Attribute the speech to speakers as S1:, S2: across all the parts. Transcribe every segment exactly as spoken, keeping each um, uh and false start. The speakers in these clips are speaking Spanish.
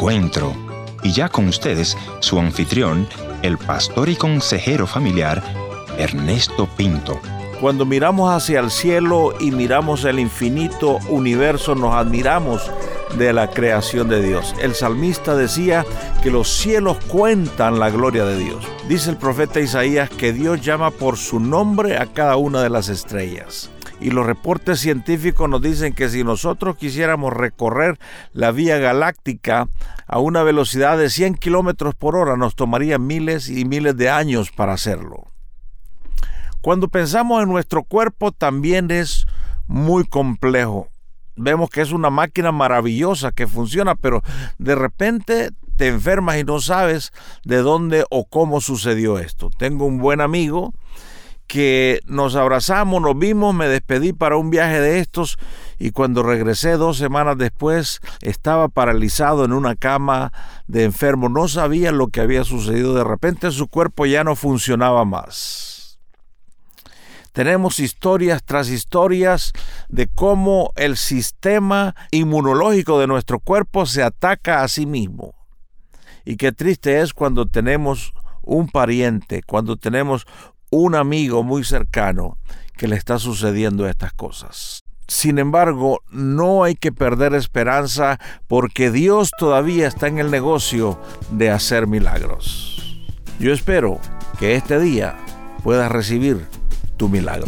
S1: encuentro. Y ya con ustedes, su anfitrión, el pastor y consejero familiar, Ernesto Pinto.
S2: Cuando miramos hacia el cielo y miramos el infinito universo, nos admiramos de la creación de Dios. El salmista decía que los cielos cuentan la gloria de Dios. Dice el profeta Isaías que Dios llama por su nombre a cada una de las estrellas. Y los reportes científicos nos dicen que si nosotros quisiéramos recorrer la vía galáctica a una velocidad de cien kilómetros por hora, nos tomaría miles y miles de años para hacerlo. Cuando pensamos en nuestro cuerpo también es muy complejo. Vemos que es una máquina maravillosa que funciona, pero de repente te enfermas y no sabes de dónde o cómo sucedió esto. Tengo un buen amigo que nos abrazamos, nos vimos, me despedí para un viaje de estos y cuando regresé dos semanas después estaba paralizado en una cama de enfermo. No sabía lo que había sucedido. De repente su cuerpo ya no funcionaba más. Tenemos historias tras historias de cómo el sistema inmunológico de nuestro cuerpo se ataca a sí mismo. Y qué triste es cuando tenemos un pariente, cuando tenemos un amigo muy cercano que le está sucediendo estas cosas. Sin embargo, no hay que perder esperanza porque Dios todavía está en el negocio de hacer milagros. Yo espero que este día puedas recibir tu milagro.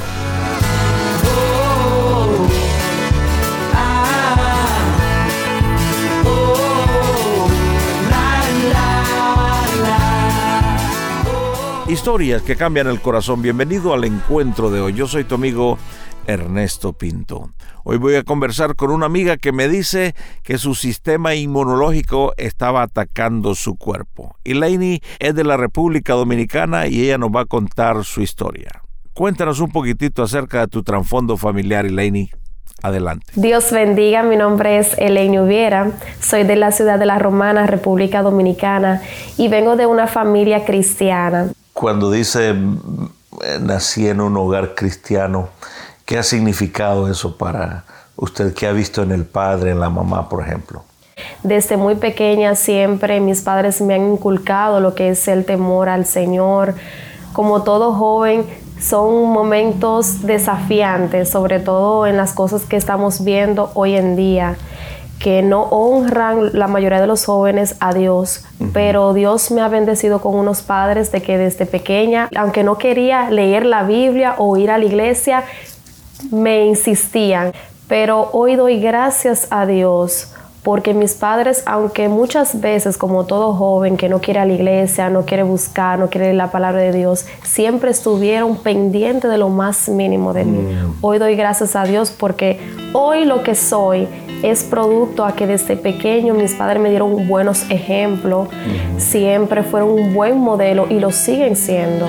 S2: Historias que cambian el corazón. Bienvenido al encuentro de hoy. Yo soy tu amigo Ernesto Pinto. Hoy voy a conversar con una amiga que me dice que su sistema inmunológico estaba atacando su cuerpo. Elaine es de la República Dominicana y ella nos va a contar su historia. Cuéntanos un poquitito acerca de tu trasfondo familiar, Elaine. Adelante.
S3: Dios bendiga, mi nombre es Elaine Ubiera, soy de la ciudad de La Romana, República Dominicana, y vengo de una familia cristiana.
S2: Cuando dice nací en un hogar cristiano, ¿qué ha significado eso para usted? ¿Qué ha visto en el padre, en la mamá, por ejemplo?
S3: Desde muy pequeña siempre mis padres me han inculcado lo que es el temor al Señor. Como todo joven, son momentos desafiantes, sobre todo en las cosas que estamos viendo hoy en día, que no honran la mayoría de los jóvenes a Dios. Uh-huh. Pero Dios me ha bendecido con unos padres de que desde pequeña, aunque no quería leer la Biblia o ir a la iglesia, me insistían. Pero hoy doy gracias a Dios porque mis padres, aunque muchas veces, como todo joven que no quiere ir a la iglesia, no quiere buscar, no quiere leer la palabra de Dios, siempre estuvieron pendientes de lo más mínimo de mí. Mm. Hoy doy gracias a Dios porque hoy lo que soy es producto a que desde pequeño mis padres me dieron buenos ejemplos, mm. siempre fueron un buen modelo y lo siguen siendo.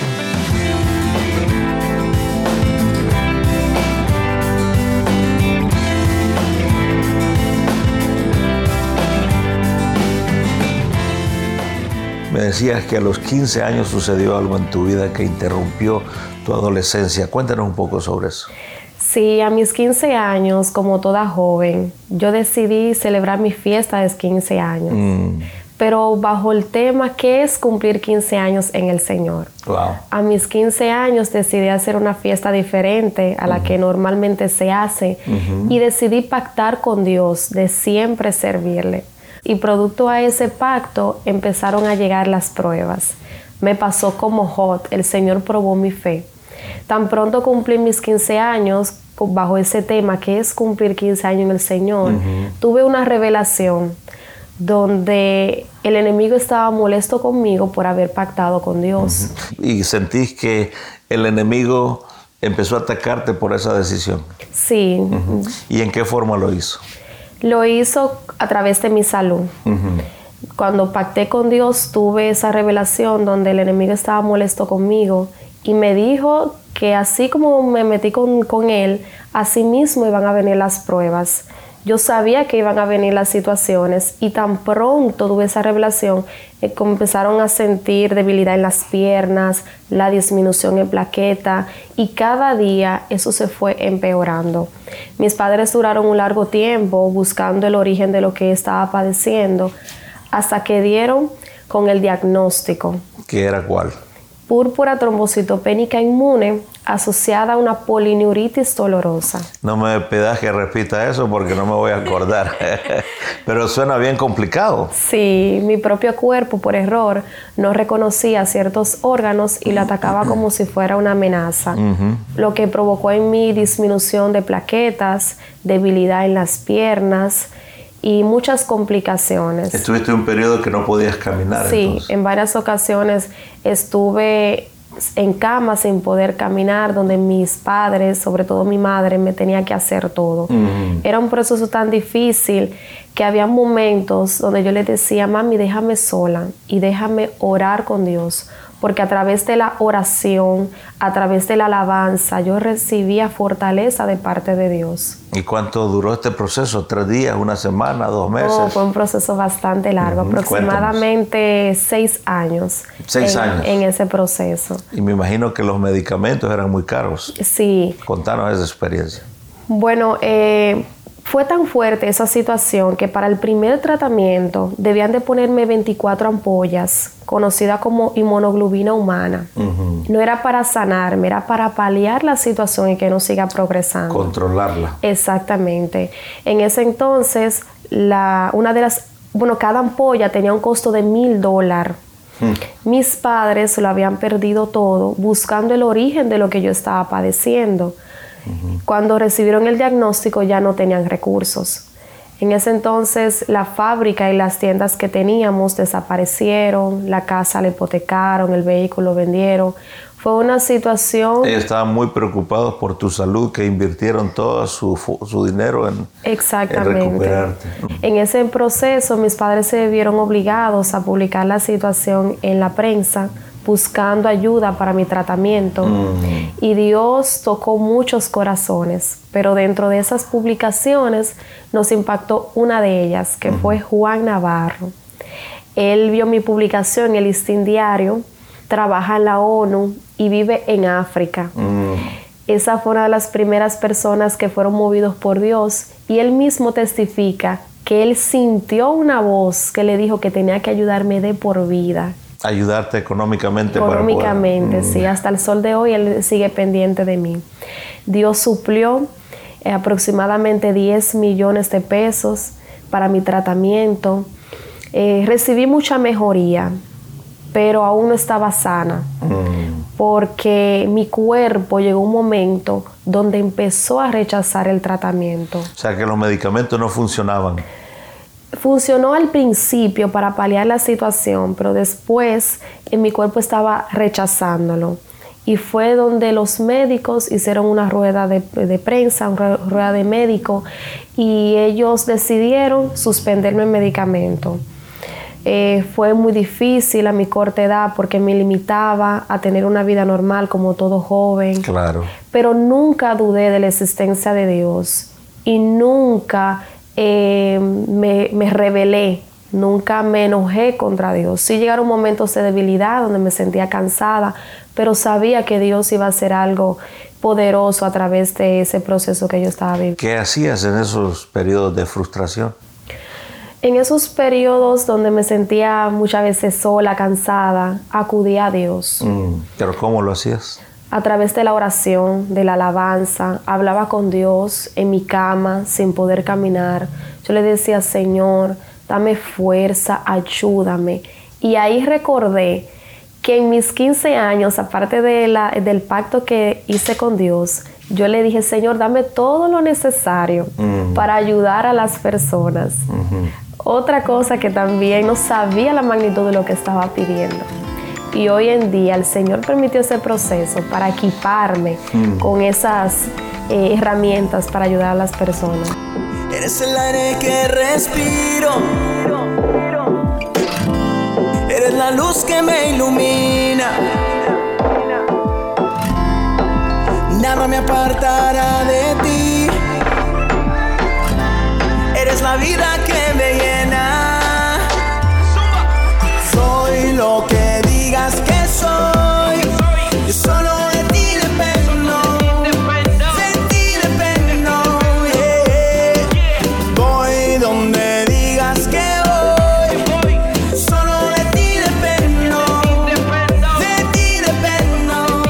S2: Me decías que a los quince años sucedió algo en tu vida que interrumpió tu adolescencia. Cuéntanos un poco sobre eso.
S3: Sí, a mis quince años, como toda joven, yo decidí celebrar mi fiesta de quince años. Mm. Pero bajo el tema, ¿qué es cumplir quince años en el Señor?
S2: Wow.
S3: A mis quince años decidí hacer una fiesta diferente a la uh-huh. que normalmente se hace uh-huh. y decidí pactar con Dios de siempre servirle. Y producto a ese pacto empezaron a llegar las pruebas. Me pasó como Job, el Señor probó mi fe. Tan pronto cumplí mis quince años, bajo ese tema, que es cumplir quince años en el Señor, uh-huh. tuve una revelación donde el enemigo estaba molesto conmigo por haber pactado con Dios.
S2: Uh-huh. ¿Y sentís que el enemigo empezó a atacarte por esa decisión?
S3: Sí.
S2: Uh-huh. ¿Y en qué forma lo hizo?
S3: Lo hizo a través de mi salud. Uh-huh. Cuando pacté con Dios, tuve esa revelación donde el enemigo estaba molesto conmigo y me dijo que así como me metí con, con él, así mismo iban a venir las pruebas. Yo sabía que iban a venir las situaciones y tan pronto tuve esa revelación, eh, empezaron a sentir debilidad en las piernas, la disminución en plaqueta y cada día eso se fue empeorando. Mis padres duraron un largo tiempo buscando el origen de lo que estaba padeciendo hasta que dieron con el diagnóstico.
S2: ¿Qué era cuál?
S3: Púrpura trombocitopénica inmune asociada a una polineuritis dolorosa.
S2: No me pidas que repita eso porque no me voy a acordar. Pero suena bien complicado.
S3: Sí, mi propio cuerpo por error no reconocía ciertos órganos y lo atacaba como si fuera una amenaza, uh-huh. lo que provocó en mí disminución de plaquetas, debilidad en las piernas y muchas complicaciones.
S2: ¿Estuviste un periodo que no podías caminar?
S3: Sí,
S2: entonces.
S3: En varias ocasiones estuve en cama sin poder caminar, donde mis padres, sobre todo mi madre, me tenía que hacer todo. Uh-huh. Era un proceso tan difícil que había momentos donde yo le decía, mami, déjame sola y déjame orar con Dios, porque a través de la oración, a través de la alabanza, yo recibía fortaleza de parte de Dios.
S2: ¿Y cuánto duró este proceso? ¿Tres días, una semana, dos meses?
S3: No, fue un proceso bastante largo, uh-huh. aproximadamente Cuéntanos. seis años.
S2: Seis
S3: en,
S2: años.
S3: En ese proceso.
S2: Y me imagino que los medicamentos eran muy caros.
S3: Sí.
S2: Contanos esa experiencia.
S3: Bueno, eh, fue tan fuerte esa situación que para el primer tratamiento debían de ponerme veinticuatro ampollas, conocida como inmunoglobulina humana. Uh-huh. No era para sanarme, era para paliar la situación y que no siga progresando.
S2: Controlarla.
S3: Exactamente. En ese entonces, la, una de las, bueno, cada ampolla tenía un costo de mil dólares. Hmm. Mis padres lo habían perdido todo buscando el origen de lo que yo estaba padeciendo. Uh-huh. Cuando recibieron el diagnóstico ya no tenían recursos. En ese entonces la fábrica y las tiendas que teníamos desaparecieron, la casa la hipotecaron, el vehículo vendieron. Fue una situación...
S2: Ellos estaban muy preocupados por tu salud, que invirtieron todo su, su dinero en,
S3: Exactamente.
S2: en recuperarte.
S3: En ese proceso mis padres se vieron obligados a publicar la situación en la prensa, buscando ayuda para mi tratamiento. Mm. Y Dios tocó muchos corazones, pero dentro de esas publicaciones nos impactó una de ellas, que mm. fue Juan Navarro. Él vio mi publicación en el Listín Diario, trabaja en la ONU y vive en África. Mm. Esa fue una de las primeras personas que fueron movidos por Dios y él mismo testifica que él sintió una voz que le dijo que tenía que ayudarme de por vida.
S2: Ayudarte económicamente.
S3: Económicamente,
S2: para poder...
S3: sí. Hasta el sol de hoy él sigue pendiente de mí. Dios suplió eh, aproximadamente diez millones de pesos para mi tratamiento. Eh, recibí mucha mejoría, pero aún no estaba sana. Mm. Porque mi cuerpo llegó un momento donde empezó a rechazar el tratamiento.
S2: O sea, que los medicamentos no funcionaban.
S3: Funcionó al principio para paliar la situación, pero después en mi cuerpo estaba rechazándolo. Y fue donde los médicos hicieron una rueda de, de prensa, una rueda de médico, y ellos decidieron suspenderme el medicamento. Eh, fue muy difícil a mi corta edad porque me limitaba a tener una vida normal como todo joven.
S2: Claro.
S3: Pero nunca dudé de la existencia de Dios y nunca... Eh, me, me rebelé, nunca me enojé contra Dios. Sí llegaron momentos de debilidad donde me sentía cansada, pero sabía que Dios iba a hacer algo poderoso a través de ese proceso que yo estaba viviendo.
S2: ¿Qué hacías en esos periodos de frustración?
S3: En esos periodos donde me sentía muchas veces sola, cansada, acudía a Dios.
S2: Mm, ¿pero cómo lo hacías?
S3: A través de la oración, de la alabanza, hablaba con Dios en mi cama sin poder caminar. Yo le decía, Señor, dame fuerza, ayúdame. Y ahí recordé que en mis quince años, aparte de la, del pacto que hice con Dios, yo le dije, Señor, dame todo lo necesario uh-huh. para ayudar a las personas. Uh-huh. Otra cosa que también no sabía la magnitud de lo que estaba pidiendo. Y hoy en día el Señor permitió ese proceso para equiparme mm. con esas eh, herramientas para ayudar a las personas.
S4: Eres el aire que respiro, eres la luz que me ilumina, nada me apartará de ti, la vida que me llena. Soy lo que digas que soy. Yo solo de ti dependo. De ti dependo. Yeah. Voy donde digas que voy. Solo de ti dependo. De ti dependo.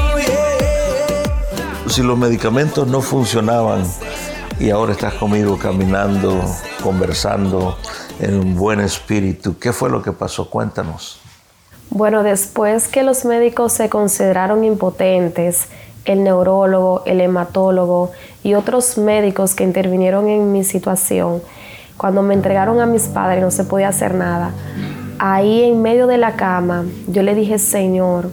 S4: Yeah.
S2: Si los medicamentos no funcionaban y ahora estás conmigo caminando, conversando en un buen espíritu, ¿qué fue lo que pasó? Cuéntanos.
S3: Bueno, después que los médicos se consideraron impotentes, el neurólogo, el hematólogo y otros médicos que intervinieron en mi situación, cuando me entregaron a mis padres no se podía hacer nada. Ahí en medio de la cama yo le dije: Señor,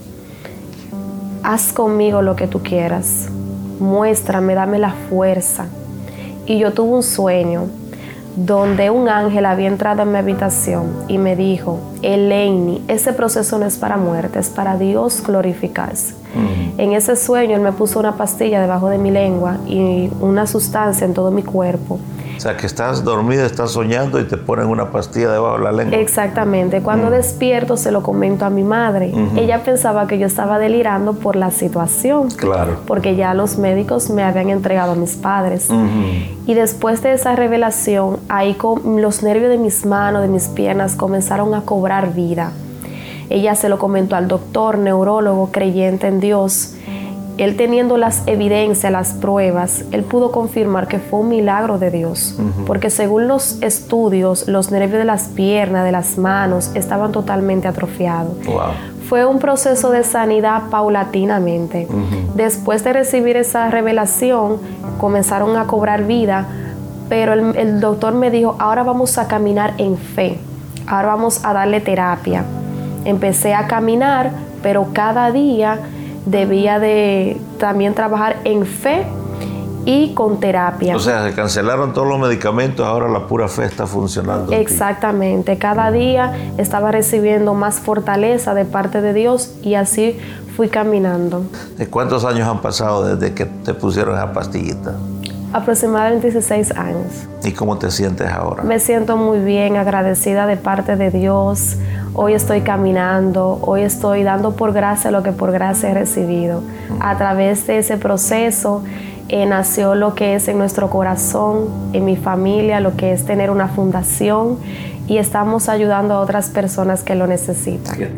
S3: haz conmigo lo que tú quieras, muéstrame, dame la fuerza. Y yo tuve un sueño donde un ángel había entrado en mi habitación y me dijo: Elaine, ese proceso no es para muerte, es para Dios glorificarse. Mm. En ese sueño él me puso una pastilla debajo de mi lengua y una sustancia en todo mi cuerpo.
S2: O sea, que estás dormida, estás soñando y te ponen una pastilla debajo de la lengua.
S3: Exactamente. Cuando mm. despierto se lo comento a mi madre. Mm-hmm. Ella pensaba que yo estaba delirando por la situación.
S2: Claro.
S3: Porque ya los médicos me habían entregado a mis padres. Mm-hmm. Y después de esa revelación, ahí con los nervios de mis manos, de mis piernas, comenzaron a cobrar vida. Ella se lo comentó al doctor, neurólogo, creyente en Dios. Él, teniendo las evidencias, las pruebas, él pudo confirmar que fue un milagro de Dios. Uh-huh. Porque según los estudios, los nervios de las piernas, de las manos, estaban totalmente atrofiados. Wow. Fue un proceso de sanidad paulatinamente. Uh-huh. Después de recibir esa revelación, comenzaron a cobrar vida, pero el, el doctor me dijo: ahora vamos a caminar en fe, ahora vamos a darle terapia. Empecé a caminar, pero cada día debía de también trabajar en fe y con terapia.
S2: O sea, se cancelaron todos los medicamentos, ahora la pura fe está funcionando.
S3: Exactamente. Cada día estaba recibiendo más fortaleza de parte de Dios y así fui caminando.
S2: ¿De cuántos años han pasado desde que te pusieron esa pastillita?
S3: Aproximadamente dieciséis años.
S2: ¿Y cómo te sientes ahora?
S3: Me siento muy bien, agradecida de parte de Dios. Hoy estoy caminando, hoy estoy dando por gracia lo que por gracia he recibido. A través de ese proceso eh, nació lo que es en nuestro corazón, en mi familia, lo que es tener una fundación, y estamos ayudando a otras personas que lo necesitan. Sí.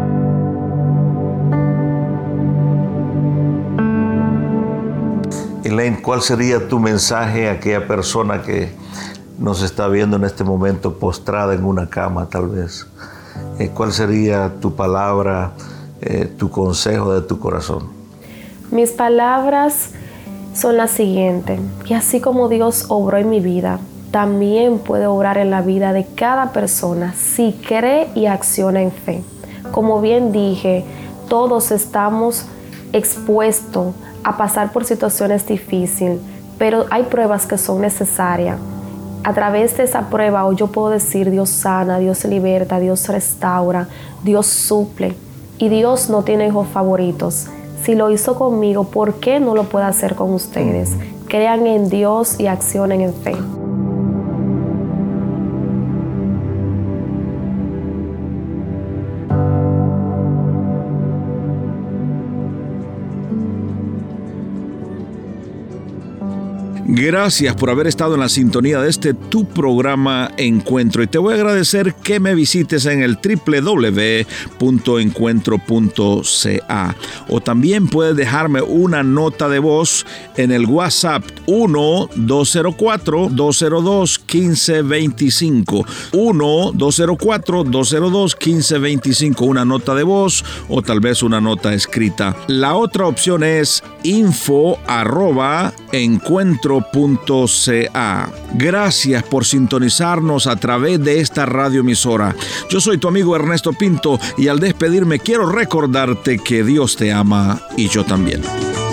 S2: Elaine, ¿cuál sería tu mensaje a aquella persona que nos está viendo en este momento postrada en una cama tal vez? Eh, ¿Cuál sería tu palabra, eh, tu consejo de tu corazón?
S3: Mis palabras son las siguientes: que así como Dios obró en mi vida, también puede obrar en la vida de cada persona si cree y acciona en fe. Como bien dije, todos estamos expuestos a pasar por situaciones difíciles, pero hay pruebas que son necesarias. A través de esa prueba hoy yo puedo decir: Dios sana, Dios liberta, Dios restaura, Dios suple. Y Dios no tiene hijos favoritos. Si lo hizo conmigo, ¿por qué no lo puede hacer con ustedes? Crean en Dios y accionen en fe.
S5: Gracias por haber estado en la sintonía de este tu programa Encuentro, y te voy a agradecer que me visites en el doble u doble u doble u punto encuentro punto c a, o también puedes dejarme una nota de voz en el WhatsApp uno dos cero cuatro dos cero dos uno cinco dos cinco uno dos cero cuatro dos cero dos uno cinco dos cinco, una nota de voz o tal vez una nota escrita. La otra opción es info arroba encuentro punto c a. Gracias por sintonizarnos a través de esta radioemisora. Yo soy tu amigo Ernesto Pinto, y al despedirme quiero recordarte que Dios te ama y yo también.